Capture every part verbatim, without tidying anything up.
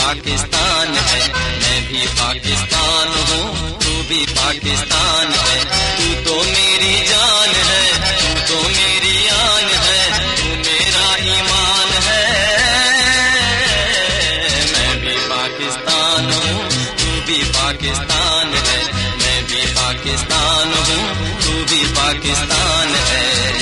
पाकिस्तान है, मैं भी पाकिस्तान हूँ, तू भी पाकिस्तान है। तू तो मेरी जान है, तू तो मेरी आन है, तू मेरा ईमान है। मैं भी पाकिस्तान हूँ, तू भी पाकिस्तान है, मैं भी पाकिस्तान हूँ, तू भी पाकिस्तान है।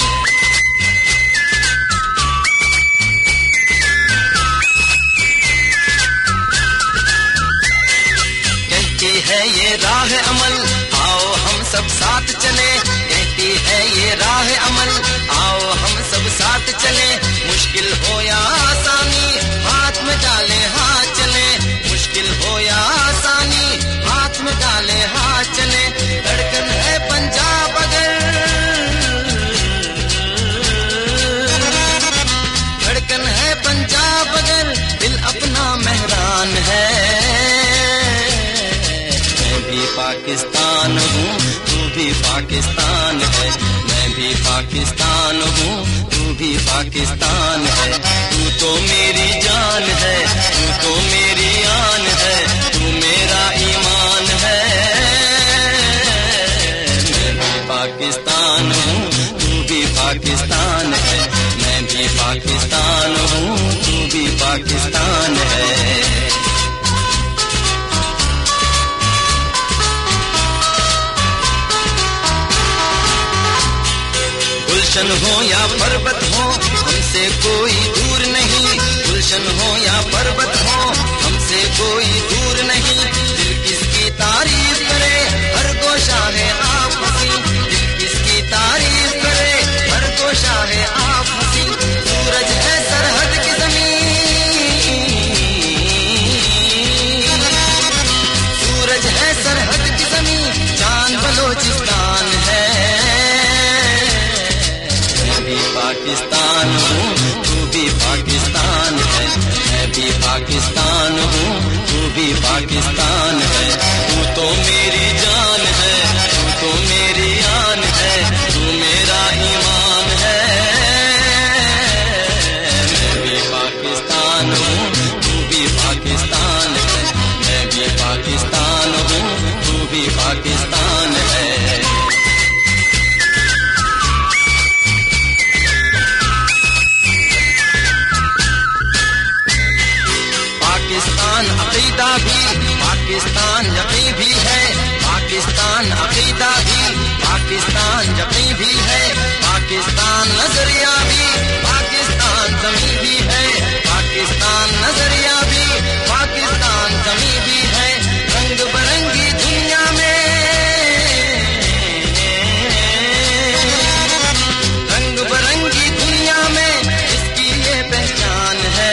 है ये राह अमल, आओ हम सब साथ चले। कहती है ये राह अमल, आओ हम सब साथ चले। मुश्किल हो या आसानी, हाथ में डाले हाथ चले। मुश्किल हो या आसानी, हाथ में डाले हाथ चले। धड़कन है पंजाब अगर, धड़कन है पंजाब अगर, दिल अपना मेहरान है। पाकिस्तान हूँ, तू भी पाकिस्तान है, मैं भी पाकिस्तान हूँ, तू भी पाकिस्तान है। तू तो मेरी जान है, तू तो मेरी आन है, तू मेरा ईमान है। मैं भी पाकिस्तान हूँ, तू भी पाकिस्तान है, मैं भी पाकिस्तान हूँ, तू भी पाकिस्तान है। गुलशन हो या पर्वत हो, हमसे कोई दूर नहीं। गुलशन हो या पर्वत हो, हमसे कोई दूर नहीं। दिल किसकी तारीफ करे, हर गोशा है आप हंसी। दिल किसकी तारीफ करे, हर गोशा है आप हंसी। सूरज है सरहद की ज़मीन, सूरज है सरहद की ज़मीन, चांद बलोचिस्तान है। पाकिस्तान हूँ, तू भी पाकिस्तान है, मैं भी पाकिस्तान हूँ, तू भी पाकिस्तान है। तू तो मेरी जान है, तू तो मेरी आन है, तू मेरा ईमान है। मैं भी पाकिस्तान हूँ, तू भी पाकिस्तान है, मैं भी पाकिस्तान हूँ, तू भी पाकिस्तान है। पाकिस्तान अकीदा भी, पाकिस्तान यकीन भी है। पाकिस्तान अकीदा भी, पाकिस्तान यकीन भी है। पाकिस्तान नजरिया भी, पाकिस्तान ज़मीं भी है। पाकिस्तान नजरिया भी, पाकिस्तान ज़मीं भी है। रंग बिरंगी दुनिया में, रंग बिरंगी दुनिया में इसकी ये पहचान है।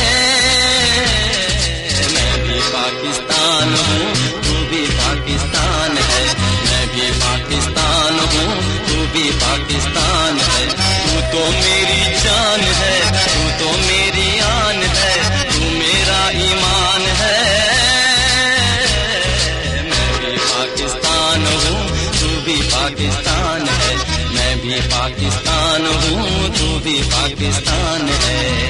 पाकिस्तान हूँ, तू भी पाकिस्तान है, मैं भी पाकिस्तान हूँ, तू भी पाकिस्तान है। तू तो मेरी जान है, तू तो मेरी आन है, तू मेरा ईमान है। मैं भी पाकिस्तान हूँ, तू भी पाकिस्तान है, मैं भी पाकिस्तान हूँ, तू भी पाकिस्तान है।